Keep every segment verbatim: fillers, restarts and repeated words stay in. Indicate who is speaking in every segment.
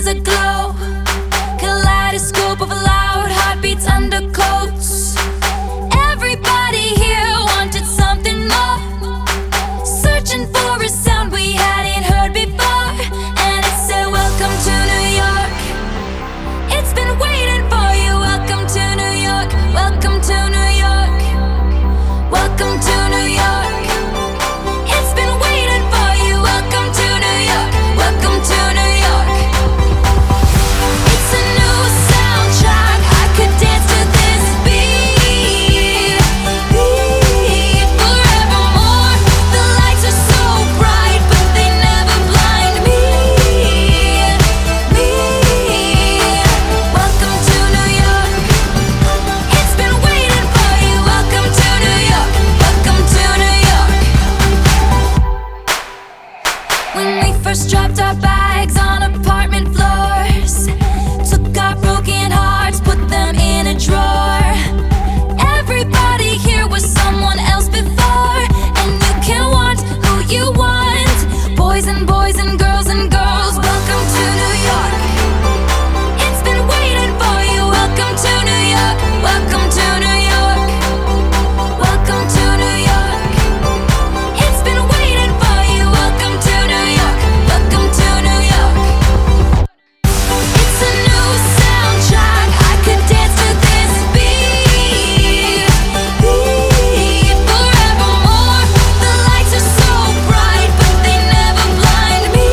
Speaker 1: is aglow. Kaleidoscope of loud heartbeats, undercoats. Everybody here wanted something more, searching for a sound we hadn't heard before. And it said, welcome to New York. It's been waiting for you. Welcome to New York. Welcome to New York. Welcome to New York. It's been waiting for you. Welcome to New York. Welcome to New York. It's a new soundtrack. I could dance to this beat, beat forevermore. The lights are so bright, but they never blind me, me. Welcome to New York. It's been waiting for you. Welcome to New York. Welcome to New York. When we first dropped our bags on apartment floors, took our broken hearts, put them in a drawer. Everybody here was someone else before, and you can want who you want. Boys and boys and girls and girls. Welcome to New York. It's been waiting for you. Welcome to New York. Welcome to New York. Welcome to New York. It's been waiting for you. Welcome to New York. Welcome to New York. It's a new soundtrack. I could dance to this beat, beat forevermore. The lights are so bright, but they never blind me,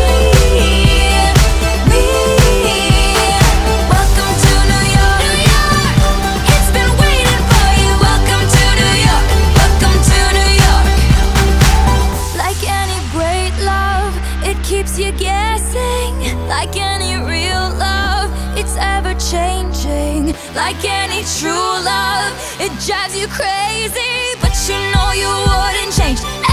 Speaker 1: me. Welcome to New York. New York. It's been waiting for you. Welcome to New York. Welcome to New York. Like any great love, it keeps you guessing. Like any real love, it's ever changing. Like any true love, it drives you crazy, but you know you wouldn't change.